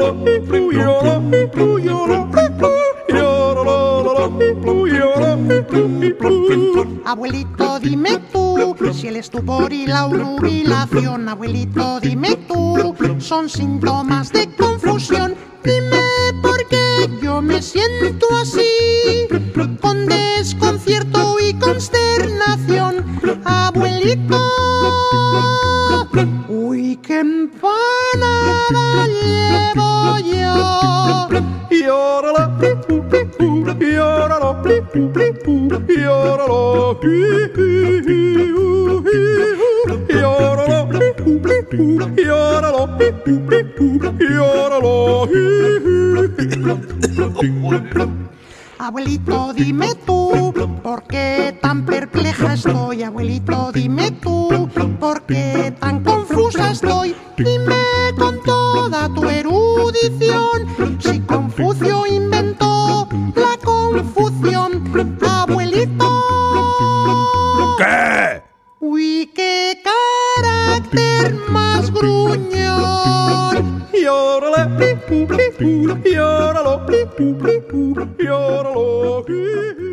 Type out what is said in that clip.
Abuelito, dime tú, si el estupor y la nubilación, abuelito, dime tú, son síntomas de confusión. Dime por qué yo me siento así, con desconcierto y consternación. Abuelito, uy, qué empanada llevo yo. Abuelito, dime tú, ¿por qué tan perpleja estoy? Abuelito, dime tú, ¿por qué tan confusa estoy? Dime con toda tu erudición, si Confucio inventó la confusión. Abuelito. ¿Qué? Uy, qué carácter más gruñón. Llóralo, llóralo, llóralo.